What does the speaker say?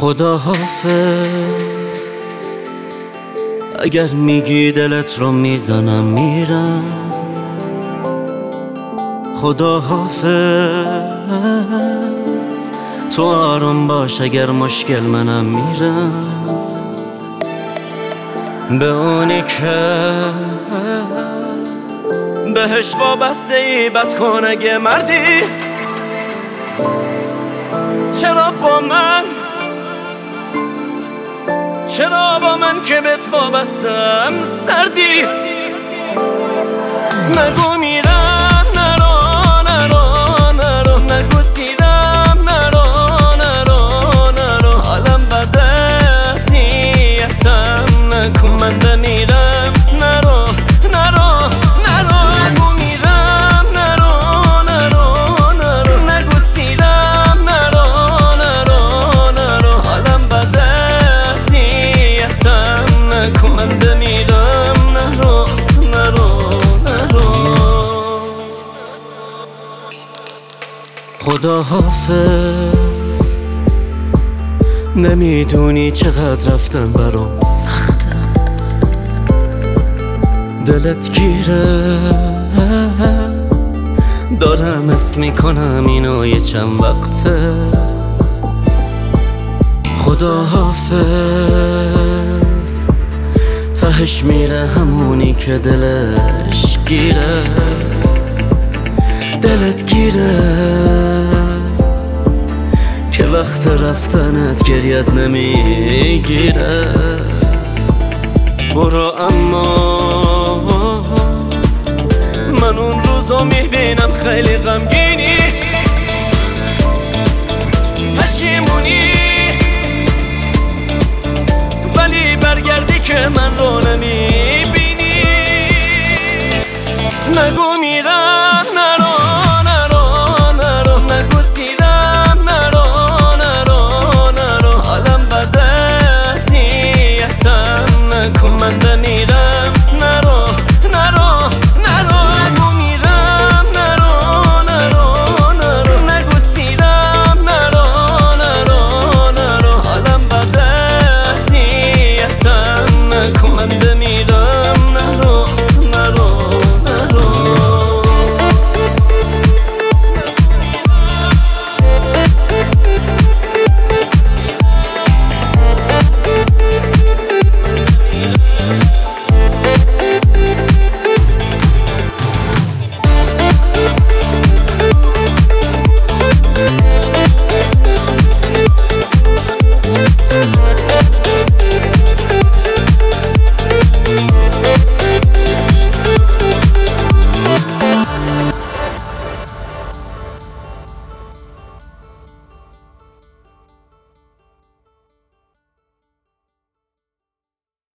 خدا حافظ. اگر میگی دلت رو میزنم میرم. خدا حافظ. تو آروم باش اگر مشکل منم میرم. به اونی که بهش وابسته ای بد کن اگه مردی. چرا با من که بهت وابستم سردی؟ نگو میرم نرو نگو سیرم نرو حالم بده اذیتم نکن من بمیرم نرو نگو میرم نرو نگو سیرم نرو حالم بده اذیتم نکن من بمیرم نرو خدا حافظ. نمیدونی چقدر رفتن برام سخته. دلت گیره دارم حس میکنم اینو یه چند وقته. خدا حافظ. تهش میره همونی که دلش گیره. دلت گیره که وقت رفتنت گریت نمیگیره. برو اما من اون روزو میبینم خیلی غمگینی. پشیمونی ولی برگردی که من رو نمیبینی. نگو میرم